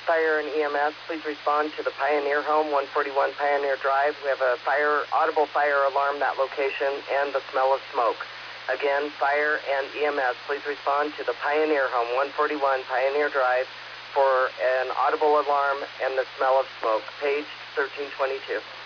Fire and EMS, please respond to the Pioneer Home, 141 Pioneer Drive. We have a audible fire alarm that location and the smell of smoke. Again, fire and EMS, please respond to the Pioneer Home, 141 Pioneer Drive for an audible alarm and the smell of smoke. Page 1322.